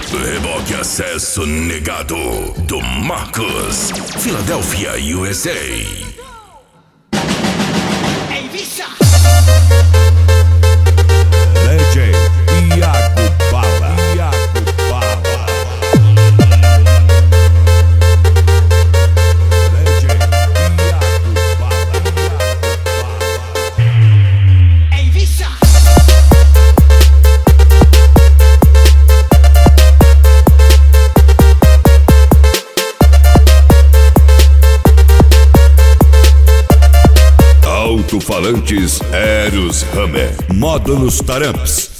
Reboque acesso negado do Marcos, Filadélfia, USA. Legend Iago Bala. Iago Bala. Legend Iago Bala. Ei, bicha! Alto-falantes Eros Hammer. Módulos Taramps.